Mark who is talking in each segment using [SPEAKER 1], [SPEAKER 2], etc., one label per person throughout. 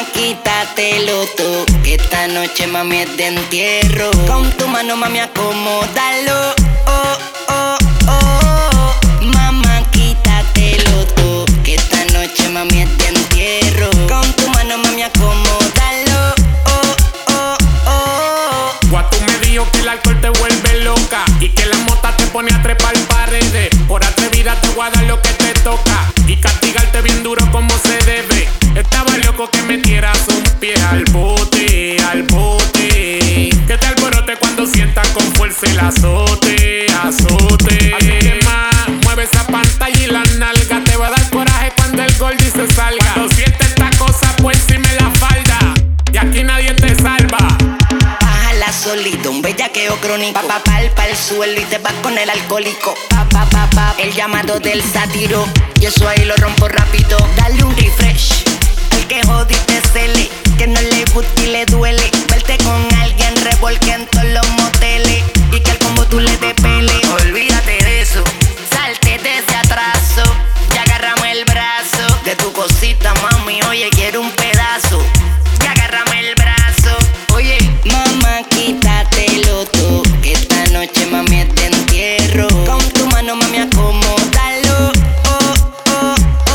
[SPEAKER 1] quítatelo tú, que esta noche mami es de entierro. Con tu mano mami acomódalo, oh, oh, oh. Mamá quítatelo tú, que esta noche mami es de entierro. Con tu mano mami acomódalo, oh, oh, oh.
[SPEAKER 2] Guatu me dijo que el alcohol te vuelve loca y que la mota te pone a trepar paredes. Por atrevida te voy a dar lo que te toca y castigarte bien duro como se debe. Estaba loco que metieras un pie al bote, al bote. Que te alborote cuando sientas con fuerza el azote, azote. Así que más, mueve esa pantalla y la nalga. Te va a dar coraje cuando el Goldie se salga. Cuando sientes esta cosa, pues si me la falda. Y aquí nadie te salva.
[SPEAKER 1] Bájala solito, un bellaqueo crónico. Pa'l suelo y te vas con el alcohólico. El llamado del sátiro. Y eso ahí lo rompo rápido. Dale un refresh. Al que jodiste cele, que no le gusta y le duele verte con alguien revolque en todos los moteles. Y que al combo tú le des pele. Olvídate de eso, salte de ese atraso. Ya agárrame el brazo de tu cosita, mami. Oye, quiero un pedazo. Ya agárrame el brazo. Oye, mamá, quítatelo tú, que esta noche mami es de entierro. Con tu mano mami acomódalo, oh, oh,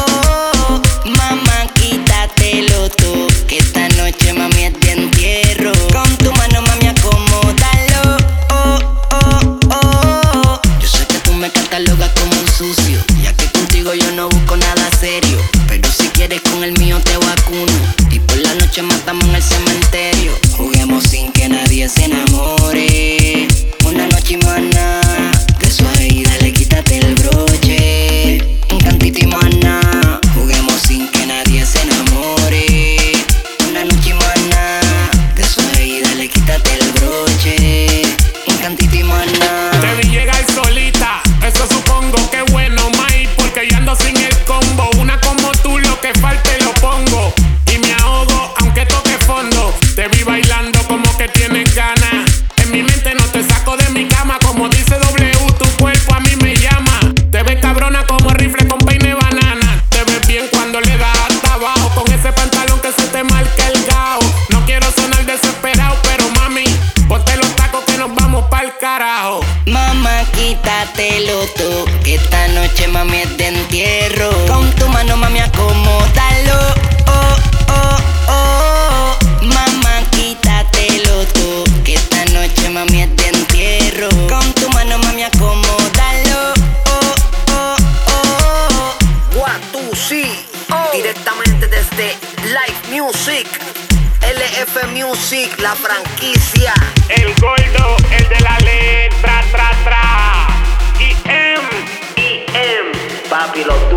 [SPEAKER 1] oh. Mamá, quítatelo tú, que esta noche mami es de entierro. Con tu mano mami acomódalo, oh, oh, oh. Yo sé que tú me catalogas como un sucio, ya que contigo yo no busco nada serio. Pero si quieres con el mío te vacuno, y por la noche matamos en el cementerio. Juguemos sin que nadie se enamore. Una noche y más nada, de eso ahí dale, quítate el broche. Un cantito y más nada. Juguemos sin que nadie se enamore. Una noche y más nada, de eso ahí dale, quítate el broche. Un cantito y más nada.
[SPEAKER 2] Te vi llegar solita, eso supongo que bueno, Mai, porque yo ando sin el combo. Una como tú, lo que falte lo pongo. Y me ahogo, aunque toque fondo. Te vi bailando como que tienes ganas. En mi mente no te saco de mi cama. Como dice W, tu cuerpo a mí me llama. Te ves cabrona como rifle con peine banana. Te ves bien cuando le das hasta abajo. Con ese pantalón que se te marca el gao. No quiero sonar desesperado, pero mami, ponte los tacos que nos vamos pa'l carajo.
[SPEAKER 1] Mamá, quítatelo tú, que esta noche mami es de entierro. Con tu mano mami acomódalo, oh, oh, oh. Mamá, quítatelo tú, que esta noche mami es de entierro. Con tu mano mami acomódalo, oh, oh, oh.
[SPEAKER 3] Guatu, sí, directamente desde Live Music, LF Music, la franquicia.
[SPEAKER 2] El gordo, el de la letra, tra, tra.
[SPEAKER 3] Papi, los